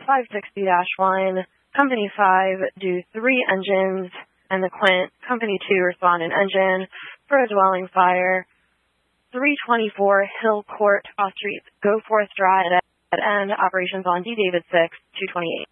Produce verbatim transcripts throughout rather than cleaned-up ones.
five sixty dash one, Company five, do three engines, and the Quint, Company two, respond an engine for a dwelling fire, three twenty-four Hill Court, off street, Goforth Drive, at end, operations on D. David six, two twenty-eight.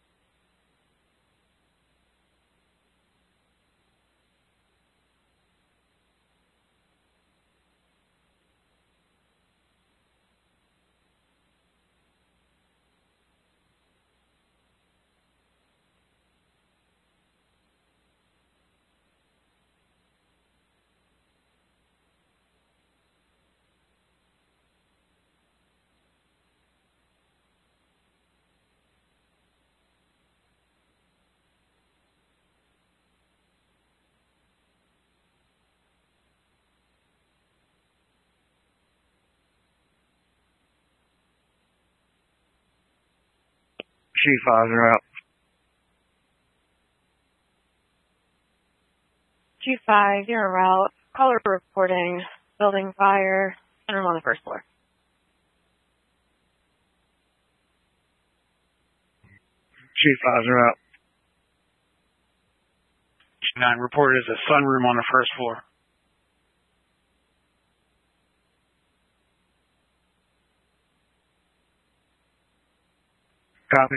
G five, you're out. G five, you're en route. Caller reporting building fire, room on the first floor. G five, you're out. G nine, reported as a sunroom on the first floor. Copy.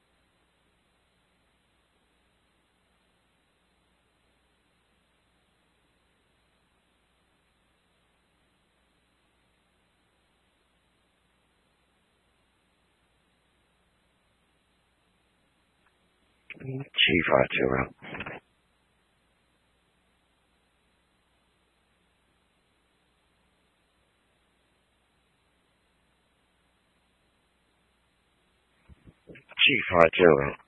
G five, you're out. G five, you're out.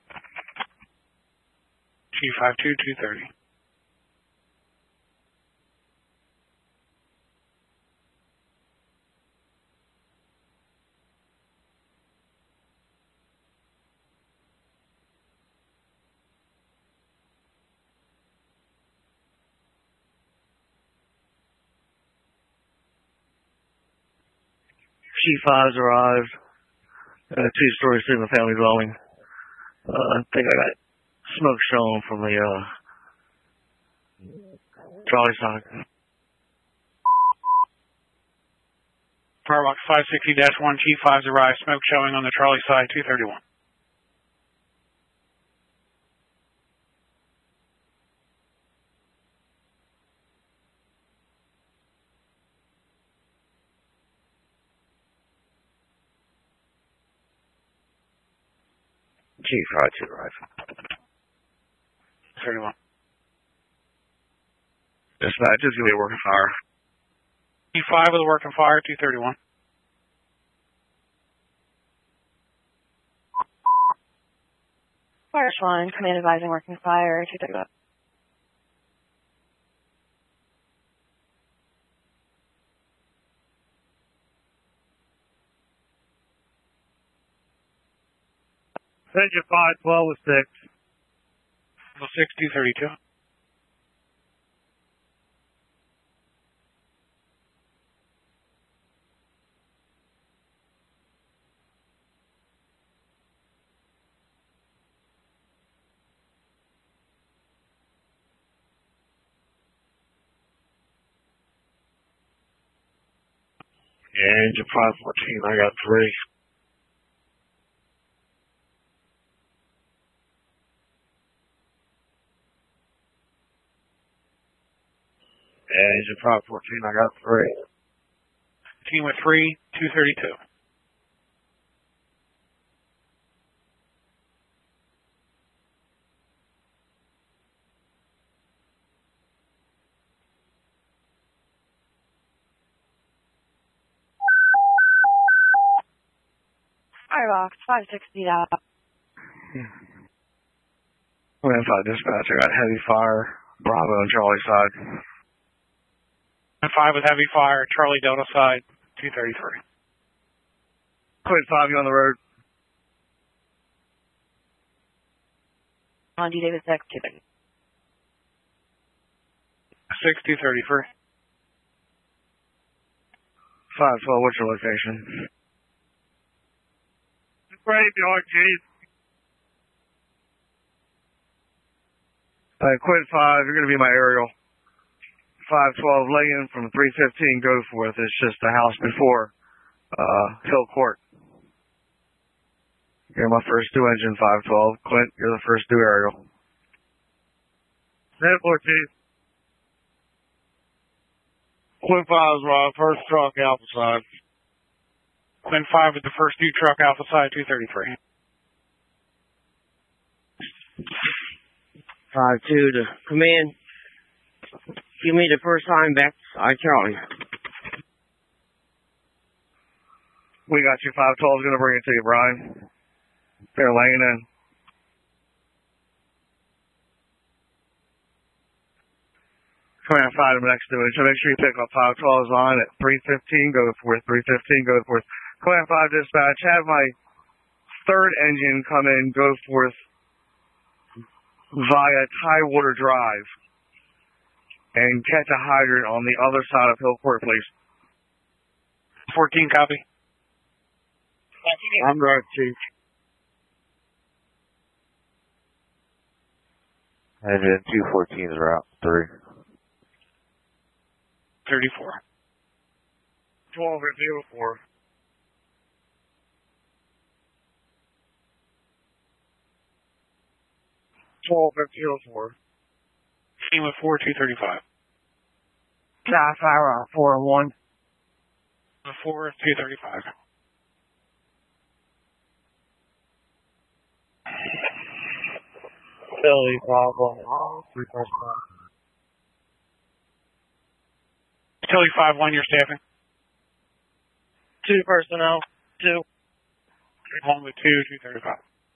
G five two, two thirty. G five's arrived. Uh, two-story single-family dwelling. Uh, I think I got smoke showing from the uh, trolley side. Firebox five sixty dash one, G five's arrived. Smoke showing on the trolley side, two thirty-one. G five, two arrived. thirty-one. Dispatch, just give me a working fire. G five with a working fire, two thirty-one. Fire Schwan, command advising working fire, two thirty-one. Engine five, twelve with six. six, two thirty-two. Yeah, engine five fourteen, I got three. Yeah, engine five fourteen, I got three. Team with three, two thirty-two. Firebox five sixty dash. Command five dispatch, I got heavy fire. Bravo on Charlie side. five with heavy fire, Charlie Delta side, two thirty-three. Quint five, you on the road? On D. David six, two thirty. six, two thirty-three. five twelve, what's your location? Graveyard, Chief. Uh, Quint five, you're going to be my aerial. five twelve Layton from three fifteen Goforth. It's just the house before uh, Hill Court. You're my first due engine, five twelve. Quint, you're the first due aerial. ten fourteen. Quint five is my first truck, Alpha side. Quint five with the first due truck, Alpha side, two thirty-three. five two to command. Give me the first line back side, Charlie. We got you, five twelve is going to bring it to you, Brian. They're laying in. Command five next to it, so make sure you pick up five twelve's line at three fifteen, go for it, three fifteen, go for it. Command five dispatch, have my third engine come in, go forth via Tidewater Drive and catch a hydrant on the other side of Hill Court, please. fourteen, copy. I'm right, Chief. Engine two fourteen is route three. thirty-four. twelve at zero four. twelve at zero four. Team with four, two thirty-five. Sky Fire, four and one. The four, two thirty-five. Philly, problem. Philly five one, you're staffing. Two personnel, two. One with two, two thirty-five.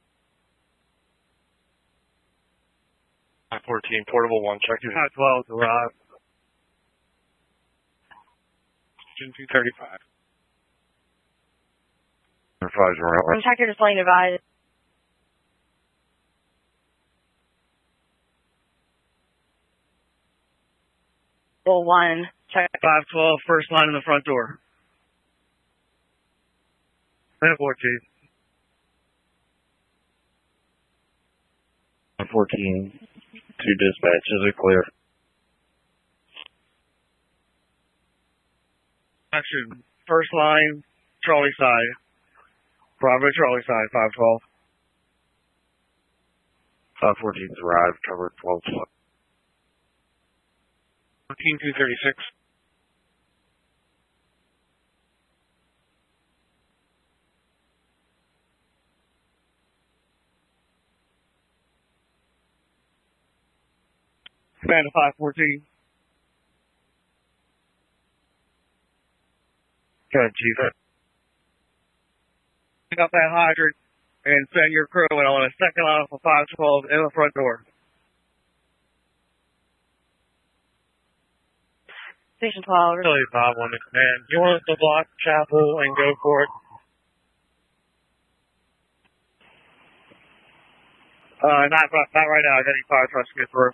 fourteen, portable one, check it. five twelve, arrive. Engine two thirty-five. Contractor displaying advised. one, check. five twelve, first line in the front door. And fourteen. fourteen, two dispatches are clear. Action, first line, Charlie side. Bravo, Charlie side, five twelve. five fourteen's arrived, covered twelve twelve. fourteen, two thirty-six. Command to five fourteen. Good, Chief. Pick up that hydrant and send your crew in on a second line for five twelve in the front door. Station twelve. Philly five one to command. You want us to block Chapel and go for it? Uh, not, not right now. I got any fire trucks to get through.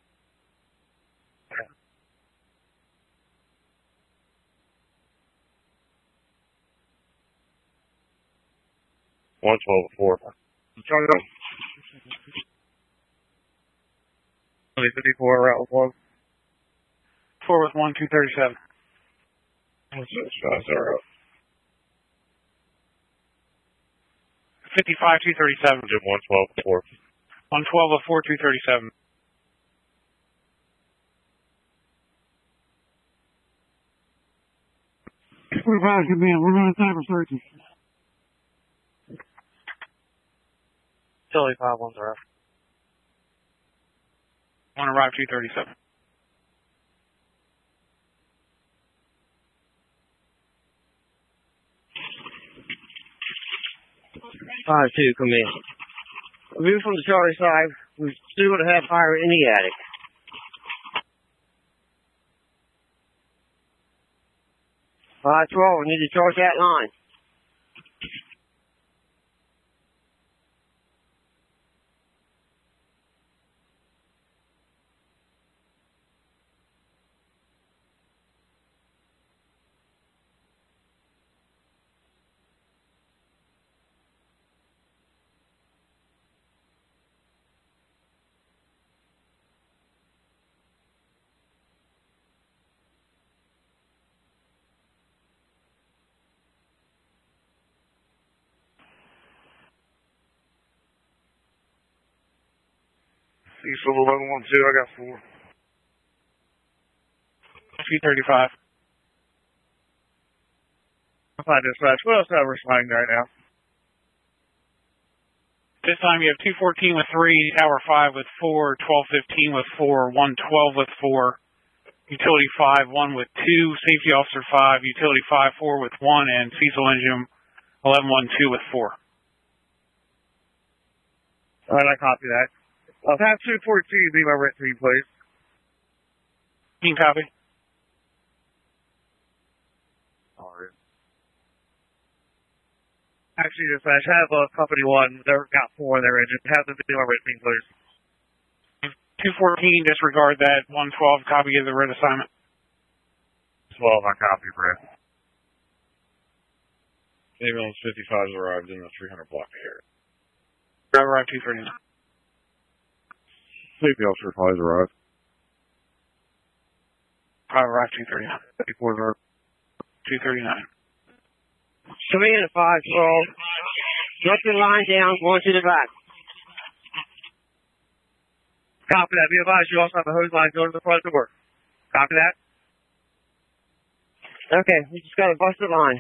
one twelve four. Charlie, go. fifty-four, route one. Four with one, two thirty-seven. fifty-five, two thirty-seven. one twelve four. one twelve of four, two thirty-seven. Supervisor, command, we're going to cyber searches. Philly five one's arrived. One arrived, two thirty-seven. five two, come in. View from the Charlie side. We're still going to have fire in the attic. five twelve, we need to charge that line. Cecil eleven one two, I got four. two thirty-five. Five dispatch. What else do I have responding right now? This time you have two fourteen with three, Tower five with four, twelve fifteen with four, one twelve with four, Utility five, one with two, Safety Officer five, Utility five, four with one, and Cecil Engine eleven one two with four. All right, I copy that. I'll have two fourteen be my red three, please. Team copy. All right. Actually, dispatch, have uh, company one. They've got four in their engine. Have them be my red team, please. two fourteen, disregard that. one twelve, copy of the red assignment. twelve, I copy, Brad. Ambulance fifty-five has arrived in the three hundred block area. Arrive two thirty-nine. Safety Officer five has arrived. Arrive two thirty-nine. two thirty-nine. Command at five twelve. Drop your line down, going to the back. Copy that. Be advised, you also have a hose line going to the front door. Copy that. Okay, we just got a busted line.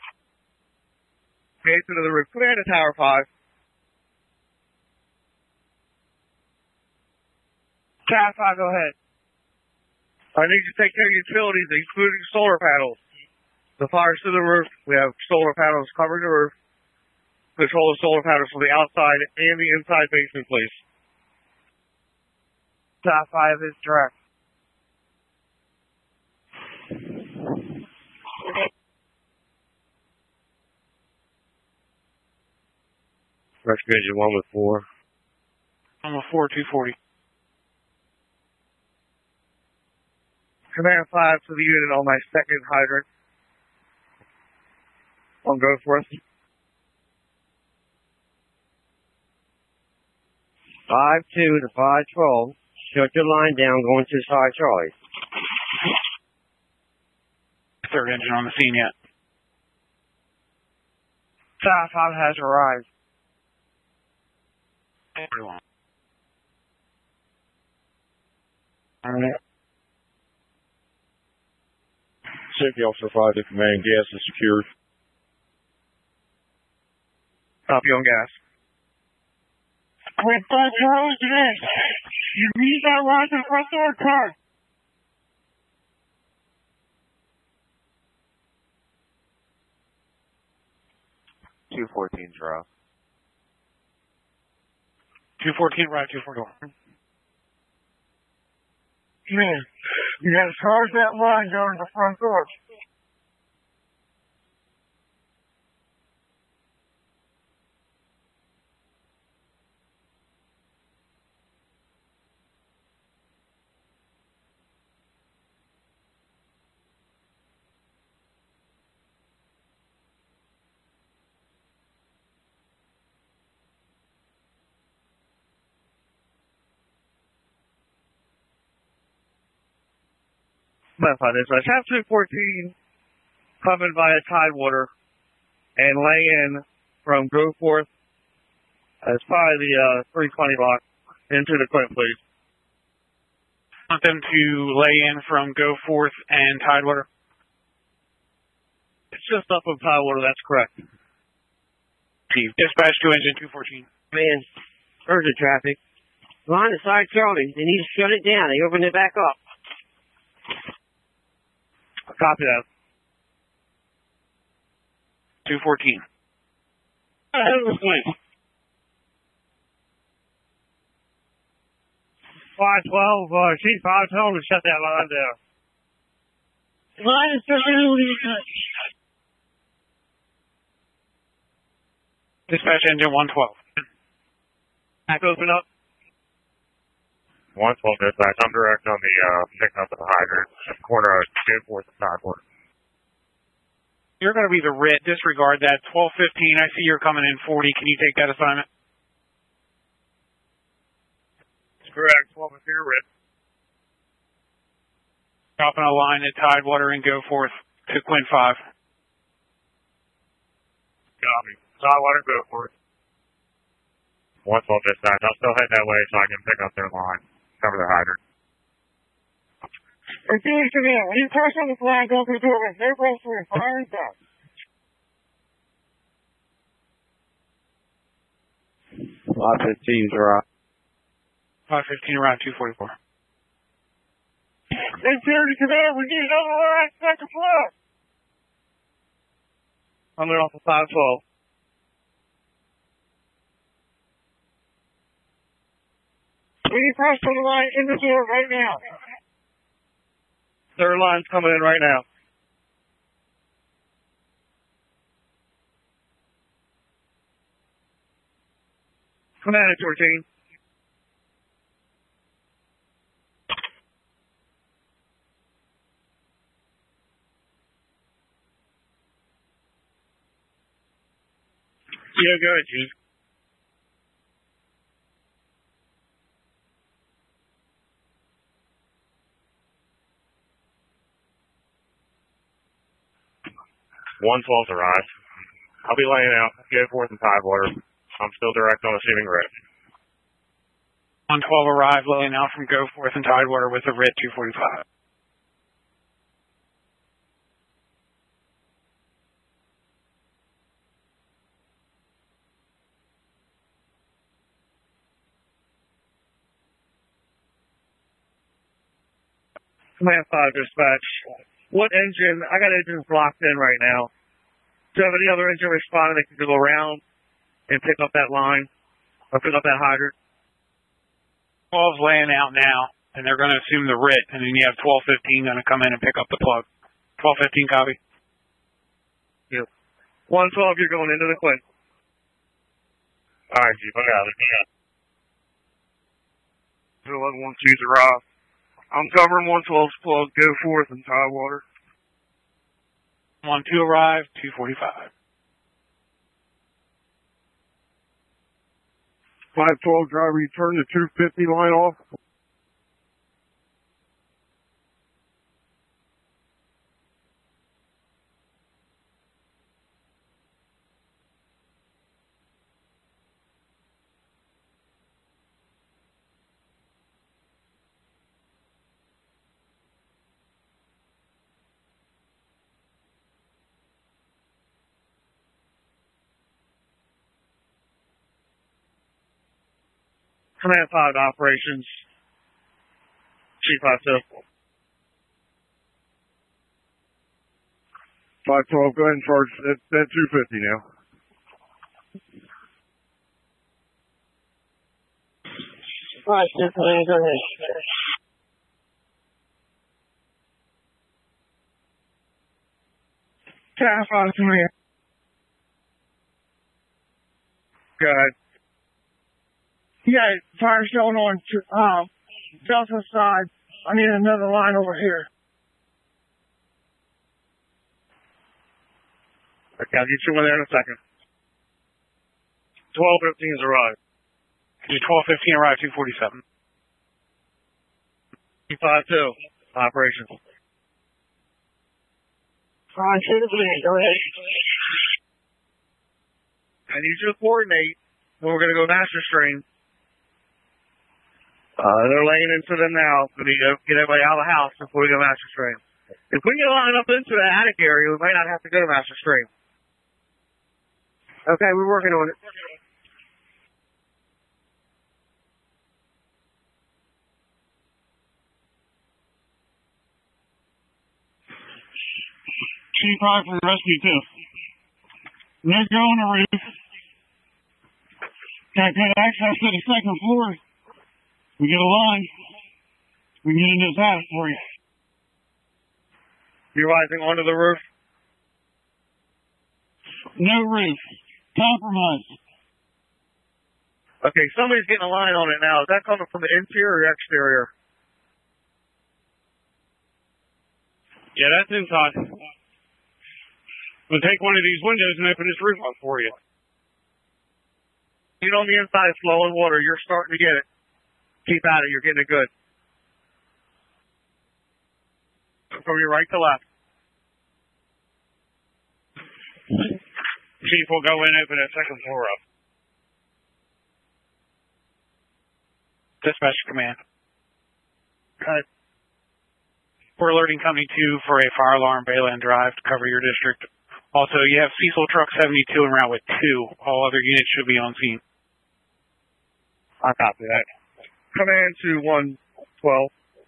Okay, to the roof. Command to Tower five. Tower five, go ahead. I need you to take care of utilities, including solar panels. The fire's to the roof. We have solar panels covering the roof. Control the solar panels from the outside and the inside basement, please. Tower five is direct. Rescue Engine one with four. I'm a four, two forty. Command five to the unit on my second hydrant. On go for us. five two to five twelve. Shut your line down, going to side Charlie. Third engine on the scene yet. Tower five has arrived. Everyone. Alright. Safety Officer five to command. Gas is secured. Copy on gas. With the Charlie today. You need that line to the front door car. two fourteen drop. two fourteen, right, two forty-one. Man, you gotta charge that line going to the front door. Modify this. I have two fourteen coming via Tidewater and lay in from Goforth as probably the uh, three twenty block into the Quint, please. Want them to lay in from Goforth and Tidewater? It's just up of Tidewater, that's correct. Dispatch to engine two fourteen. Man, urgent traffic. Line to side Charlie. They need to shut it down. They open it back up. Copy that. two fourteen. five twelve, uh, Chief five twelve to shut that line down. Line is Dispatch engine one twelve. Back open up. one twelve dispatch. I'm direct on the uh, pickup of the hydrant. Corner of Goforth and Tidewater. You're going to be the red. Disregard that. twelve fifteen. I see you're coming in forty. Can you take that assignment? That's correct. twelve fifteen red. Dropping a line at Tidewater and Goforth to Quint five. Copy. Tidewater, Goforth. one twelve dispatch. I'll still head that way so I can pick up their line, cover their hydrant. Repeat command. When you cross on the flag, go through the door with no press for firing back. five fifteen's arrived. five fifteen arrived, two forty-four. Security command, we need another line second floor. Coming off of five twelve. We need press on the line in the door right now. Third line's coming in right now. Command at fourteen. Yeah, go ahead, Chief. one twelve's arrived. I'll be laying out Goforth and Tidewater. I'm still direct on receiving red. one twelve arrived, laying out from Goforth and Tidewater with a red two forty-five. Command five dispatch. What engine? I got engines blocked in right now. Do you have any other engine responding that can go around and pick up that line or pick up that hydrant? twelve's laying out now, and they're going to assume the R I T, and then you have twelve fifteen going to come in and pick up the plug. twelve fifteen copy. Yep. one twelve, you're going into the Quinn. All right, Chief, I got it. I got it. two eleven one two's arrived. I'm covering one twelve's plug, Goforth and Tidewater. one two arrived, two forty-five. five twelve driver, you turn the two fifty line off. Command five operations. Chief five two. five twelve, go ahead and charge that, that two fifty now. Alright, sir, go ahead. Cat five command. Go ahead. Yeah, fire going on to, um, Delta side. I need another line over here. Okay, I'll get you one there in a second. twelve fifteen's arrived. twelve fifteen arrived, two forty-seven. Chief five two. Operations. Five two, go ahead. I need you to coordinate when we're going to go master stream. Uh, they're laying into them now. We need to get everybody out of the house before we go master stream. If we get lined up into the attic area, we might not have to go to master stream. Okay, we're working on it. Chief five from Rescue two. Let's go on the roof. Got good access to the second floor. We get a line. We can get into this attic for you. You're rising onto the roof? No roof. Compromise. Okay, somebody's getting a line on it now. Is that coming from the interior or exterior? Yeah, that's inside. We'll take one of these windows and open this roof up for you. You know, on the inside is flowing water. You're starting to get it. Keep at it. You're getting it good. From your right to left. Chief will go in and open that second floor up. Dispatch command. Cut. We're alerting Company two for a fire alarm, Bayland Drive, to cover your district. Also, you have Cecil Truck seventy-two en route with two. All other units should be on scene. I copy that. Command to one twelve.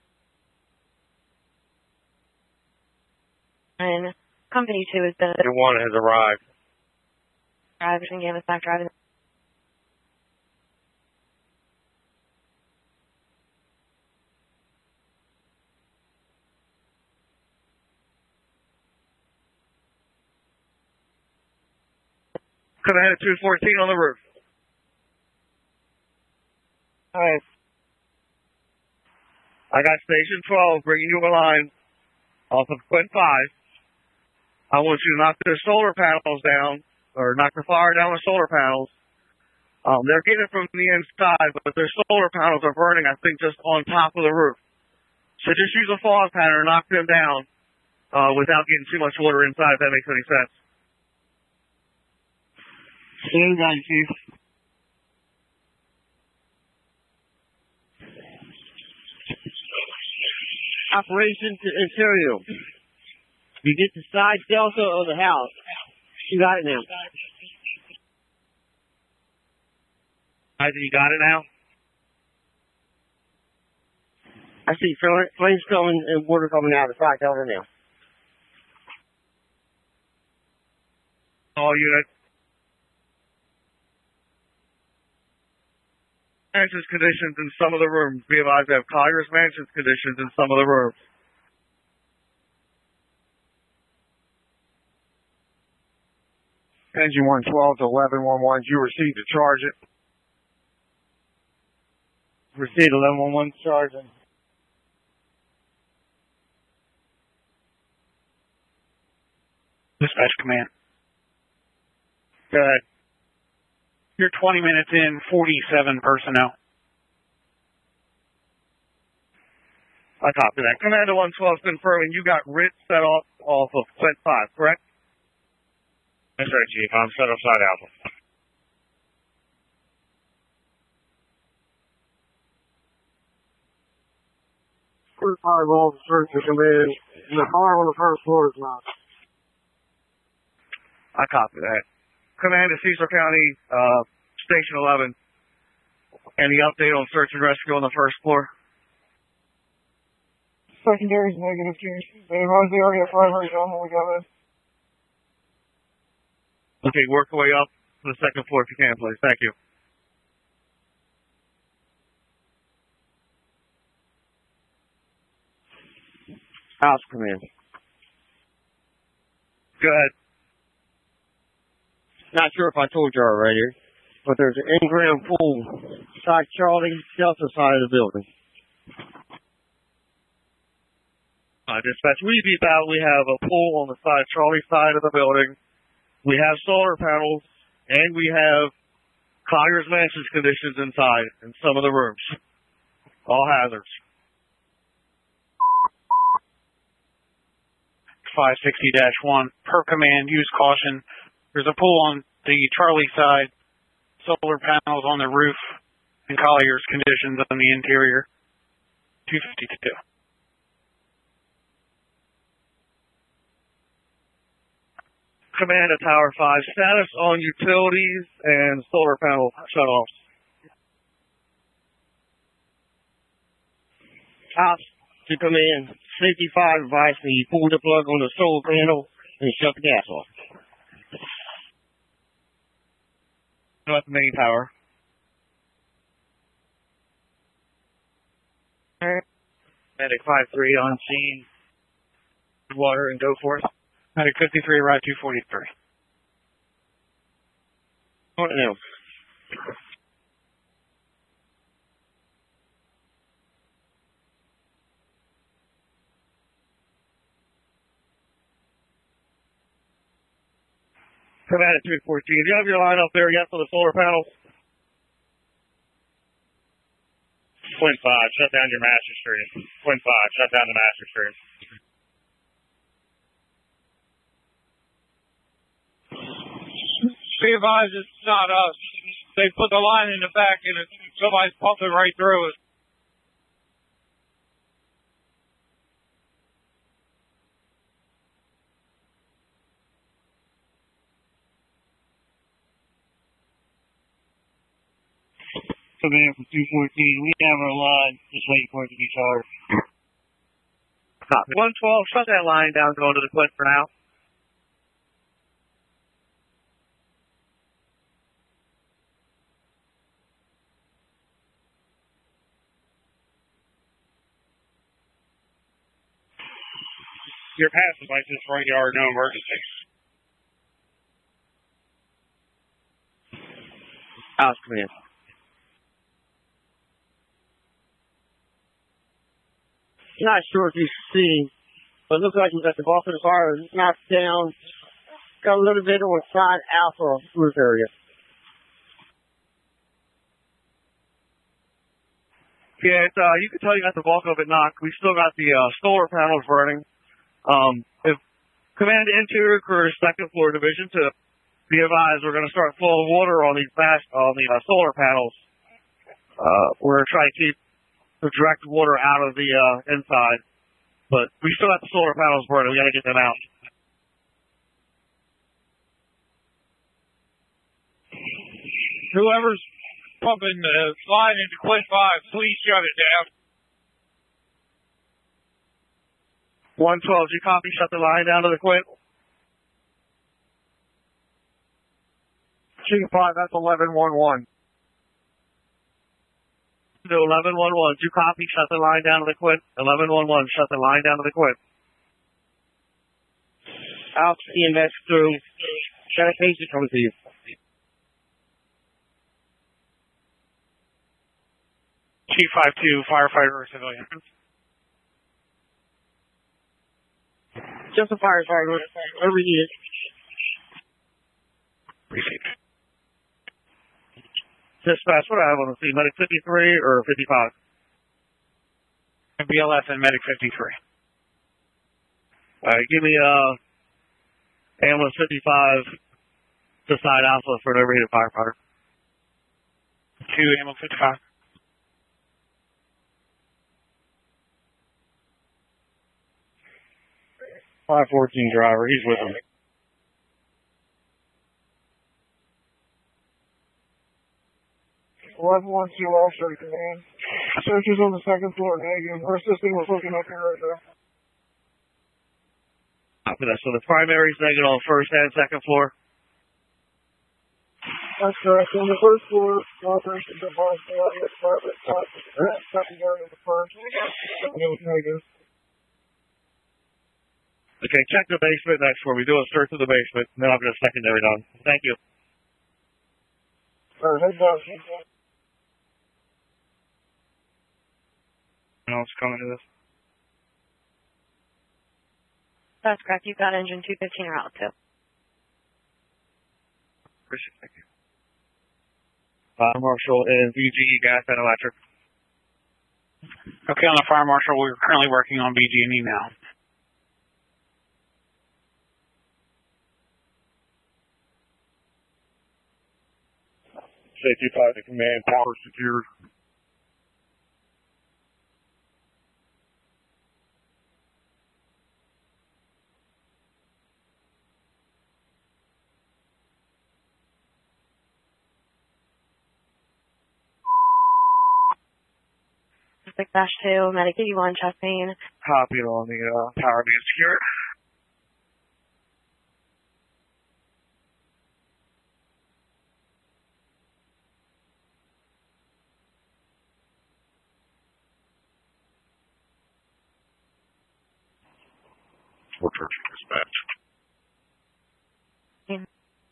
And Company two has been Your one has arrived. arrived and Gamma Stack driving. Command at two fourteen on the roof. Alright. I got Station twelve bringing you a line off of Quint five. I want you to knock the solar panels down, or knock the fire down with solar panels. Um, they're getting it from the inside, but their solar panels are burning, I think, just on top of the roof. So just use a fog pattern and knock them down uh, without getting too much water inside, if that makes any sense. Same guy, Chief. Operation to Ontario. You get the side delta of the house. You got it now. I think you got it now? I see flames coming and water coming out of the side delta now. All units. Mansions conditions in some of the rooms. Be advised to have Colliers Mansions conditions in some of the rooms. Engine one twelve to eleven one one, you received a charge it. Received eleven one one charging. Dispatch command. Go ahead. You're twenty minutes in, forty-seven personnel. I copy that. Commander one twelve confirming you got R I T set off off of Quint five, correct? That's right, Chief. I'm set upside Alpha. Quint five officers to come in. And the fire on the first floor is not. I copy that. Commander Cecil County, uh, Station eleven. Any update on search and rescue on the first floor? Secondary's negative, Chief. They advise the area primary zone when we got in. Okay, work your way up to the second floor if you can, please. Thank you. House command. Go ahead. Not sure if I told you already, but there's an in-ground pool side Charlie, Delta side of the building. Uh, dispatch, we beat out. We have a pool on the side, Charlie side of the building. We have solar panels, and we have Colliers Mansions conditions inside in some of the rooms. All hazards. five sixty dash one. Per command, use caution. There's a pool on the Charlie side, solar panels on the roof, and Collier's conditions on the interior. two fifty-two. Command at Tower five, status on utilities and solar panel shutoffs. House to command. Safety five advised me you pull the plug on the solar panel and shut the gas off. North main tower. Medic five three on scene. Water and go forth. Medic fifty-three, arrive two forty-three. What now? Command at three fourteen. Do you have your line up there yet for the solar panels? Quint five, shut down your master stream. Quint five, shut down the master stream. Be advised, it's not us. They put the line in the back and it, somebody's pumping right through it. Command from two fourteen. We have our line. Just waiting for it to be charged. one twelve, shut that line down going to the Quint for now. Your passive license, front yard, no emergency. House Command. Not sure if you see, but it looks like we got the bulk of the fire knocked down. Got a little bit on side alpha roof area. Yeah, it's, uh, you can tell you got the bulk of it knocked. We still got the uh, solar panels burning. Um, if Command Interior Crew, second floor, Division two, be advised, we're going to start flowing water on these fast, on the uh, solar panels. Uh, we're going to try to keep the direct water out of the uh, inside, but we still got the solar panels burning. We got to get them out. Whoever's pumping the line into Quint five, please shut it down. one twelve, you copy? Shut the line down to the Quint. Chief five, that's eleven one one. To eleven one one, you copy? Shut the line down to the Quint. eleven one one, shut the line down to the Quint. Out C M S through. Sanitation coming to you. Chief five two, firefighter or civilian. Just a firefighter. Whatever you need. Received. Dispatch, what do I have on the scene? Medic fifty-three or fifty-five? B L S and Medic fifty-three. Alright, give me, uh, ambulance fifty-five to side alpha for an overheated firefighter. Two ambulance fifty-five. five fourteen driver, he's with him. eleven one two, all straight command. Searches on the second floor negative. We're assisting with looking up here right now. Copy that. So the primary's negative on first and second floor. That's correct. On the first floor, operation the bar department, secondary on the first. Negative. Okay, check the basement next floor. We do a search of the basement, and then I'll get a secondary done. Thank you. Alright, head down. Head down. Anyone else coming to this? That's correct. You've got engine two fifteen route two. Appreciate it. Thank you. Fire Marshal and V G E gas and electric. Okay, on the fire marshal, we're currently working on B G and E now. Safety five to command, power secured. six dash two, Medic eighty-one, chest pain. Copy it on the uh, power being secured. four thirteen dispatch. Mm.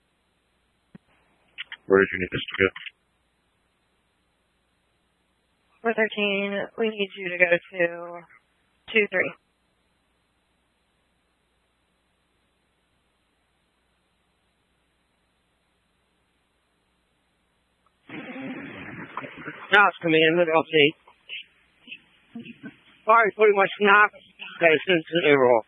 Where did you need us to get? four thirteen, we need you to go to two three. House Command, let update. Fire's pretty much knocked. Got a sensitive overall.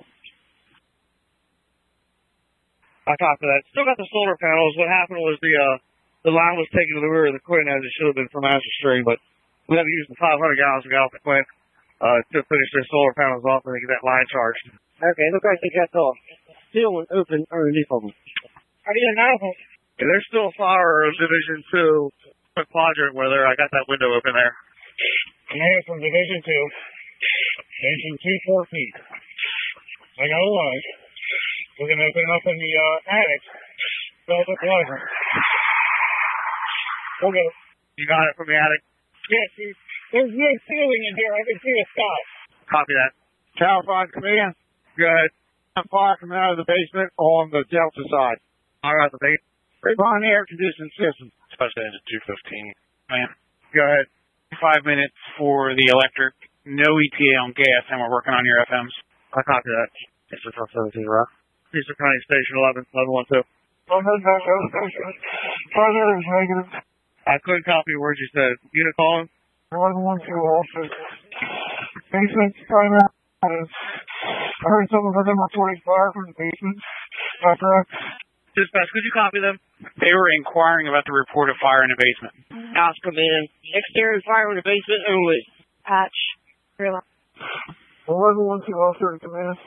I copy that. Still got the solar panels. What happened was the uh, the line was taken to the rear of the Quint as it should have been from Master String, but we had to use the five hundred gallons to get off the Quint uh, to finish their solar panels off and then get that line charged. Okay, look like they got the seal open underneath of them. How do you know? And there's still a fire in Division two quick quadrant where there, I got that window open there. Command from Division two. Engine two fourteen. I got a light. We're going to open up in the uh, attic. Delta quadrant. We'll go. You got it from the attic? Yes, there's, there's no ceiling in here. I can see a sky. Copy that. Tower five command. Go ahead. Fire coming out of the basement on the Delta side. All right, the base. On the air conditioning system. Special engine two fifteen. Man, Go ahead. five minutes for the electric. No E T A on gas, and we're working on your F Ms. I copy that. It's a twelve seventeen, right? Eastern County Station eleven, eleven one two. I'm heading back out of the station. Further is negative. I couldn't copy a word you said. Unit calling? eleven one two also. Basement primary. I heard someone of them reporting fire from the basement. Is that correct? Dispatch, could you copy them? They were inquiring about the report of fire in the basement. House command. Exterior fire in the basement only. Patch. Real. eleven one two also to command.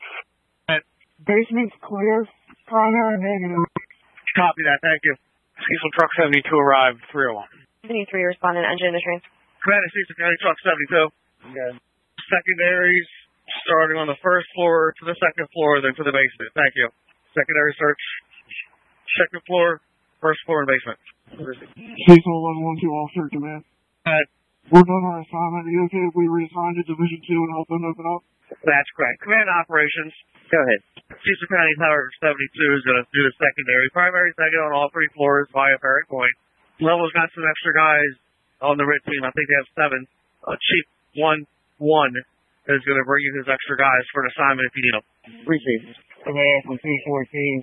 Basement's clear. Primary negative. Copy that, thank you. Cecil Truck seventy-two arrived, three oh one. Company three respondent engine to train. Commander Eastern County Truck seventy-two. Okay. Secondaries starting on the first floor to the second floor, then to the basement. Thank you. Secondary search. Second floor, first floor, and basement. Cecil eleven one two officer to command. Uh, We're done our assignment. Are you okay if we reassign to Division two and help them open up? that's correct. Command operations. Go ahead. Eastern County Tower seventy-two is going to do the secondary. Primary second on all three floors via Ferry Point. Level's got some extra guys on the red team. I think they have seven. Uh, Chief one one is going to bring you his extra guys for an assignment if you need them. Receive. Command from two fourteen.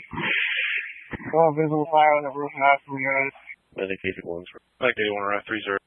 All visible fire on the roof and after we got it. I think eighty-one's right. I think eighty-one right, three zero.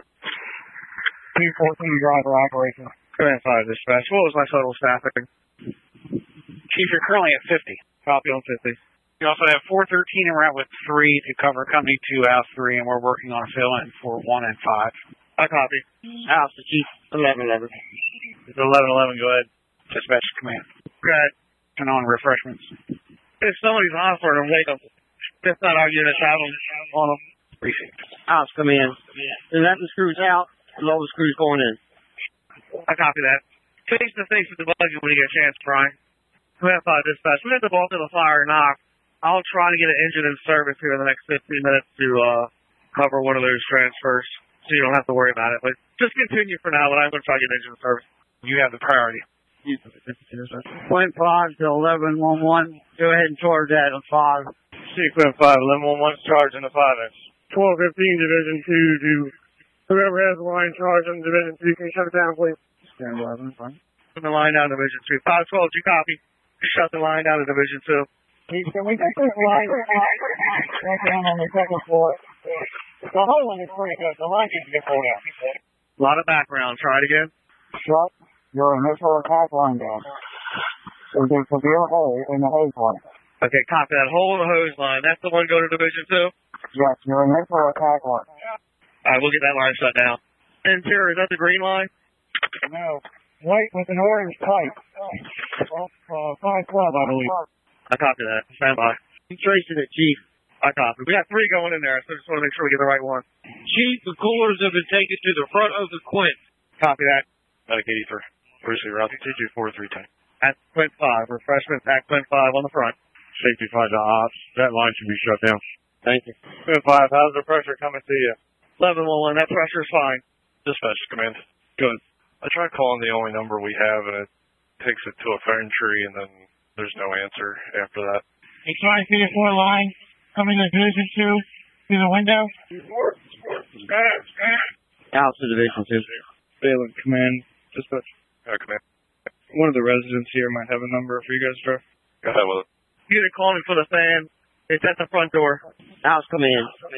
two fourteen driver operation. Command five dispatch. What was my total staffing? Chief, you're currently at fifty. Copy on fifty. You also have four thirteen and we're out with three to cover Company two, House three, and we're working on fill-in for one and five. I copy. House to Chief eleven eleven. It's eleven eleven. Go ahead. Dispatch command. Go ahead. Turn on refreshments. If somebody's on for them, wake them. If not, our units have them on them. Received. House command. eleven screws out. Lower screws going in. I copy that. Face to face with the budget when you get a chance, Brian. Command five dispatch. We had the bulk of the fire knocked. I'll try to get an engine in service here in the next fifteen minutes to uh, cover one of those transfers, so you don't have to worry about it. But just continue for now, but I'm going to try to get an engine in service. You have the priority. Point five to eleven one one. Go ahead and charge that on five. Sequence five, eleven one one charge in the five inch. twelve fifteen Division two to whoever has the line charge in Division two, can you shut it down, please? Stand eleven, fine. Put the line down to Division two. five twelve, you copy? Shut the line down to Division two. Please, can we take this line right down on the second floor? The whole one is pretty good. The line needs to get pulled out. A lot of background. Try it again. Shut your initial attack line down. So there's a real hole in the hose line. Okay, copy that. Hole in the hose line. That's the one going to Division two? Yes, your initial attack line. All right, we'll get that line shut down. Interior, is that the green line? No. White with an orange pipe. Off uh, five twelve, I believe. I copy that. Stand by. You tracing it, Chief. I copy. We got three going in there, so I just want to make sure we get the right one. Chief, the coolers have been taken to the front of the Quint. Copy that. Medic eighty-three. Brucey, route two two four three ten. At Quint five. Refreshments at Quint five on the front. Safety five to ops. That line should be shut down. Thank you. Quint five, how's the pressure coming to you? eleven one one, that pressure's fine. Dispatch command. Good. I tried calling the only number we have, and it takes it to a phone tree, and then there's no answer after that. You trying to see the floor line coming to Division two through the window? House to Division two. Balin, command. Dispatch. Uh, command. One of the residents here might have a number for you guys, sir. Go ahead with it. You to call me for the fan. It's at the front door. House command.